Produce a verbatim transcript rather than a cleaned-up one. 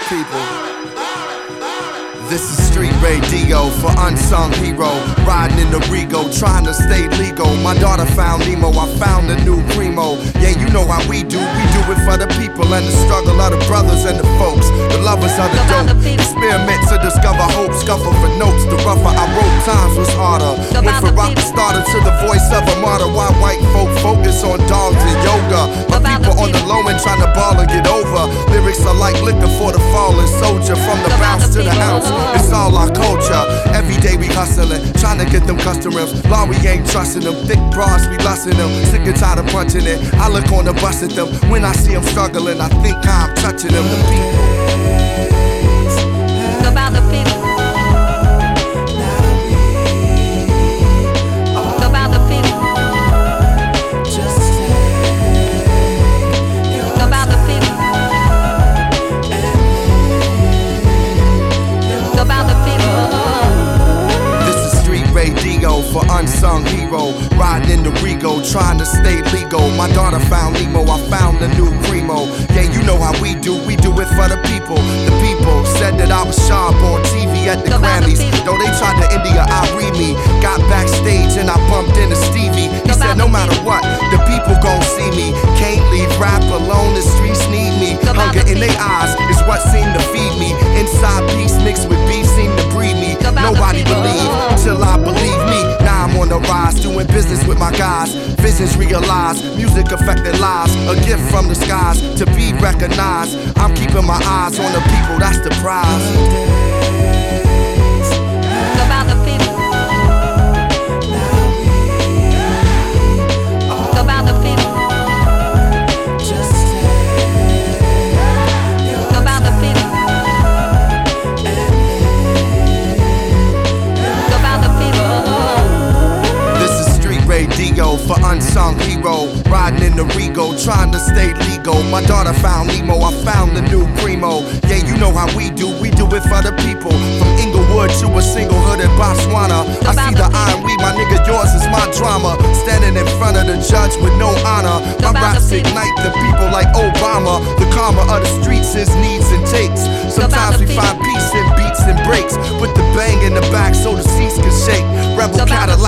people. This is street radio for unsung hero. Riding in the Rego, trying to stay legal. My daughter found Nemo, I found a new primo. Yeah, you know how we do, we do it for the people and the struggle of the brothers and the folks, the lovers of the dope. Experiment to discover hope, scuffle for notes. The rougher I wrote, times was harder. Went from rock starter to the voice of a martyr. Why white folk focus on dogs and yoga? My people on the low end trying to ball and get over. Lyrics are like liquor for the fallen soldier. From the bounce to the ounce, it's all our culture. Every day we hustling, trying to get them customers. Law, we ain't trusting them. Thick bras, we lusting them. Sick and tired of punching it. I look on the bus at them. When I see them struggling, I think I'm touching them. The people. About the people. About the people. About the people. About the people. This is street radio for unsung hero. Riding in the Rego, trying to stay legal. My daughter found Nemo, I found a new primo. Yeah, you know how we do, we do it for the people. The people said that I was sharp on T V at the Grammys. Though they tried to India, I read me. Got backstage and I bumped into Stevie. He said no matter what, the people gon' see me. Can't leave rap alone, the streets need me. Hunger in their eyes is what seemed to feed me. Inside peace mixed with beef seemed to breed me. Nobody believed till I believe me. Now I'm on the rise, doing business with my guys. Visions realized, music affected lives. A gift from the skies to be recognized. I'm keeping my eyes on the people, that's the prize. About the people. About the people. About the people. About the people. This is street radio for unsung hero. Riding in the Rego, trying to stay legal. My daughter found Nemo, I found the new primo. Yeah, you know how we do, we do it for the people. From Inglewood to a single hood in Botswana. I see the iron weed, my nigga, yours is my drama. Standing in front of the judge with no honor. My raps ignite the people like Obama. The karma of the streets is needs and takes. Sometimes we find peace in beats and breaks. Put the bang in the back so the seats can shake. Rebel Cadillac.